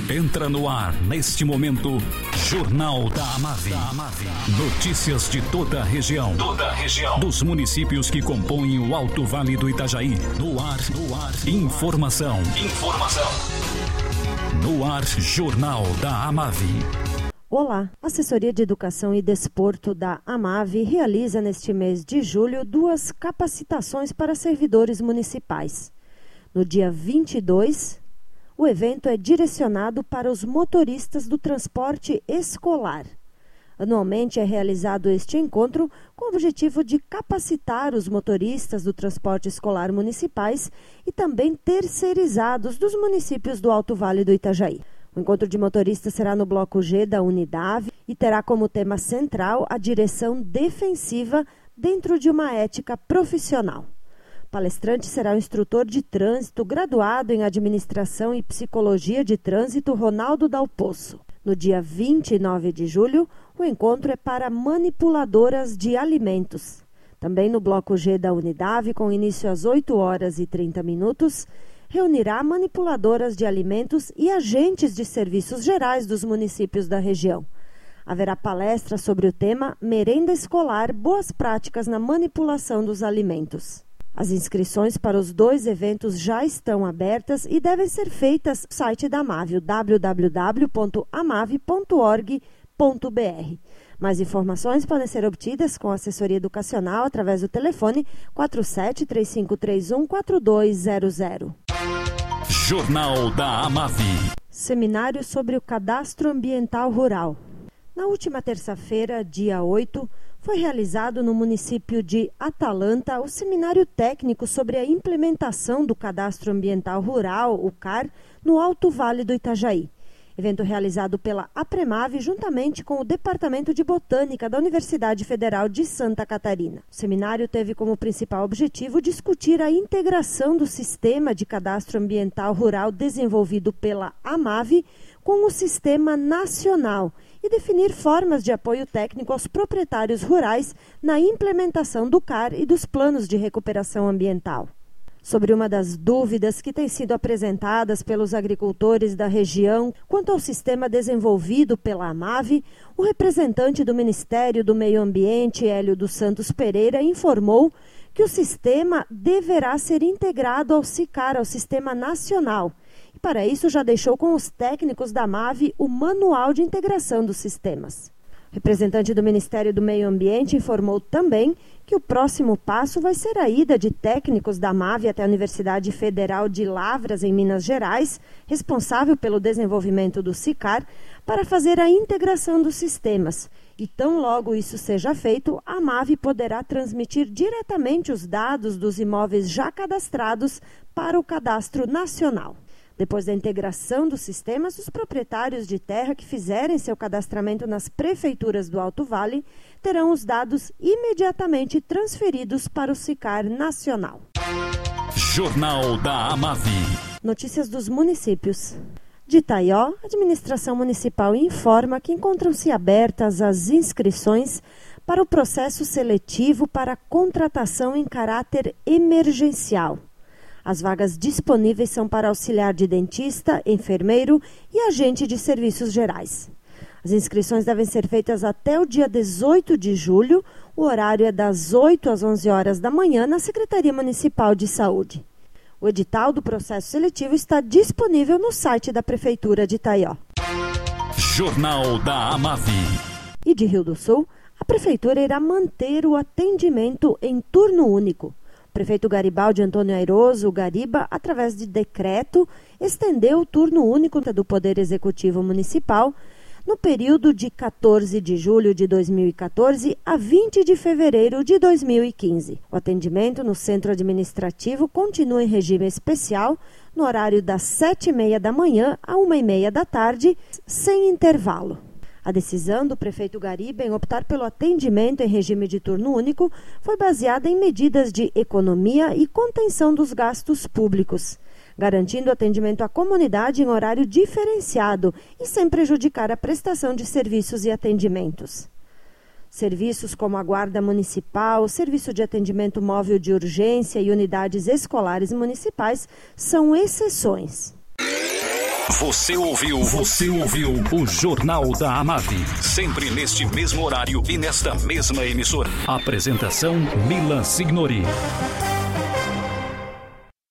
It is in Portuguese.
Entra no ar, neste momento, Jornal da Amave. Notícias de toda a região. Dos municípios que compõem o Alto Vale do Itajaí. No ar. Informação. No ar, Jornal da Amave. Olá, a Assessoria de Educação e Desporto da Amave realiza neste mês de julho 2 capacitações para servidores municipais. No dia 22, o evento é direcionado para os motoristas do transporte escolar. Anualmente é realizado este encontro com o objetivo de capacitar os motoristas do transporte escolar municipais e também terceirizados dos municípios do Alto Vale do Itajaí. O encontro de motoristas será no Bloco G da Unidade e terá como tema central a direção defensiva dentro de uma ética profissional. O palestrante será o instrutor de trânsito graduado em Administração e Psicologia de Trânsito, Ronaldo Dal Poço. No dia 29 de julho, o encontro é para manipuladoras de alimentos. Também no Bloco G da Unidade, com início às 8h30, reunirá manipuladoras de alimentos e agentes de serviços gerais dos municípios da região. Haverá palestra sobre o tema Merenda Escolar, Boas Práticas na Manipulação dos Alimentos. As inscrições para os 2 eventos já estão abertas e devem ser feitas no site da Amave, www.amave.org.br. Mais informações podem ser obtidas com a assessoria educacional através do telefone 47-3531-4200. Jornal da Amave. Seminário sobre o Cadastro Ambiental Rural. Na última terça-feira, dia 8, foi realizado no município de Atalanta o seminário técnico sobre a implementação do Cadastro Ambiental Rural, o CAR, no Alto Vale do Itajaí. Evento realizado pela APREMAVE juntamente com o Departamento de Botânica da Universidade Federal de Santa Catarina. O seminário teve como principal objetivo discutir a integração do Sistema de Cadastro Ambiental Rural desenvolvido pela Amave com o Sistema Nacional e definir formas de apoio técnico aos proprietários rurais na implementação do CAR e dos planos de recuperação ambiental. Sobre uma das dúvidas que têm sido apresentadas pelos agricultores da região quanto ao sistema desenvolvido pela Amave, o representante do Ministério do Meio Ambiente, Hélio dos Santos Pereira, informou que o sistema deverá ser integrado ao SICAR, ao Sistema Nacional. E para isso já deixou com os técnicos da Amave o Manual de Integração dos Sistemas. O representante do Ministério do Meio Ambiente informou também que o próximo passo vai ser a ida de técnicos da Amave até a Universidade Federal de Lavras, em Minas Gerais, responsável pelo desenvolvimento do SICAR, para fazer a integração dos sistemas. E tão logo isso seja feito, a Amave poderá transmitir diretamente os dados dos imóveis já cadastrados para o Cadastro Nacional. Depois da integração dos sistemas, os proprietários de terra que fizerem seu cadastramento nas prefeituras do Alto Vale terão os dados imediatamente transferidos para o SICAR Nacional. Jornal da Amave. Notícias dos municípios. De Itaió, a administração municipal informa que encontram-se abertas as inscrições para o processo seletivo para contratação em caráter emergencial. As vagas disponíveis são para auxiliar de dentista, enfermeiro e agente de serviços gerais. As inscrições devem ser feitas até o dia 18 de julho. O horário é das 8 às 11 horas da manhã na Secretaria Municipal de Saúde. O edital do processo seletivo está disponível no site da Prefeitura de Itaió. Jornal da Amave. E de Rio do Sul, a Prefeitura irá manter o atendimento em turno único. O prefeito Garibaldi Antônio Airoso Gariba, através de decreto, estendeu o turno único do Poder Executivo Municipal no período de 14 de julho de 2014 a 20 de fevereiro de 2015. O atendimento no centro administrativo continua em regime especial no horário das 7h30 da manhã a 1h30 da tarde, sem intervalo. A decisão do prefeito Gariba em optar pelo atendimento em regime de turno único foi baseada em medidas de economia e contenção dos gastos públicos, garantindo atendimento à comunidade em horário diferenciado e sem prejudicar a prestação de serviços e atendimentos. Serviços como a Guarda Municipal, Serviço de Atendimento Móvel de Urgência e unidades escolares municipais são exceções. Você ouviu o Jornal da Amave. Sempre neste mesmo horário e nesta mesma emissora. Apresentação Milan Signori.